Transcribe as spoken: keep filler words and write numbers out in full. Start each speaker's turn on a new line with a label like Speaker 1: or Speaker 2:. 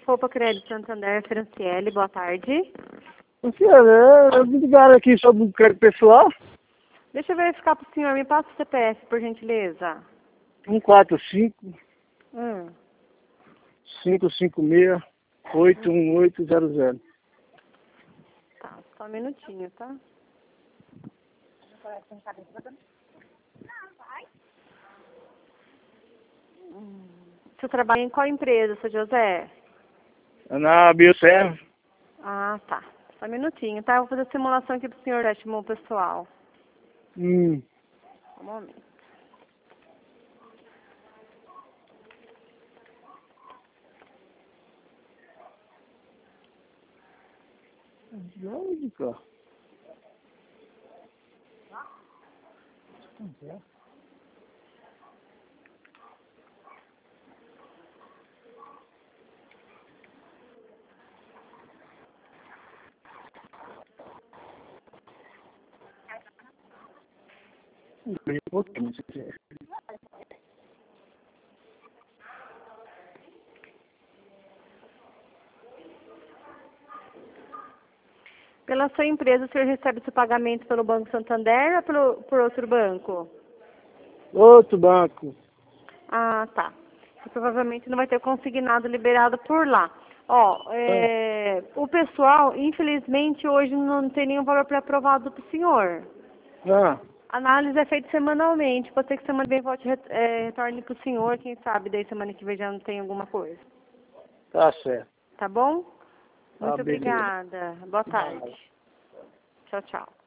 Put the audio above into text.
Speaker 1: Roupa Crédito Santander, Franciele, boa tarde.
Speaker 2: Franciele, eu me ligaram aqui sobre um crédito pessoal.
Speaker 1: Deixa eu verificar para o senhor, me passa o C P F, por gentileza.
Speaker 2: um quatro cinco,
Speaker 1: Hum.
Speaker 2: cinco cinco seis, oito um oito zero zero.
Speaker 1: Tá, só um minutinho, tá? Hum. Você trabalha em qual empresa, seu José?
Speaker 2: Na Bioserv.
Speaker 1: Ah, tá. Só um minutinho, tá? Eu vou fazer a simulação aqui pro senhor, estimou o pessoal.
Speaker 2: Hum.
Speaker 1: Um momento.
Speaker 2: Lógico.
Speaker 1: Pela sua empresa, o senhor recebe seu pagamento pelo Banco Santander ou pelo, por outro banco?
Speaker 2: Outro banco.
Speaker 1: Ah, tá. Você provavelmente não vai ter consignado liberado por lá. Ó, é, o pessoal, infelizmente, hoje não tem nenhum valor pré-aprovado para o senhor.
Speaker 2: Ah,
Speaker 1: A análise é feita semanalmente. Pode ser que semana que vem volte, é, retorne para o senhor, quem sabe, daí semana que vem já não tem alguma coisa.
Speaker 2: tá certo.
Speaker 1: Tá bom?
Speaker 2: Ah,
Speaker 1: Muito
Speaker 2: beleza.
Speaker 1: obrigada. Boa tarde. Tchau, tchau.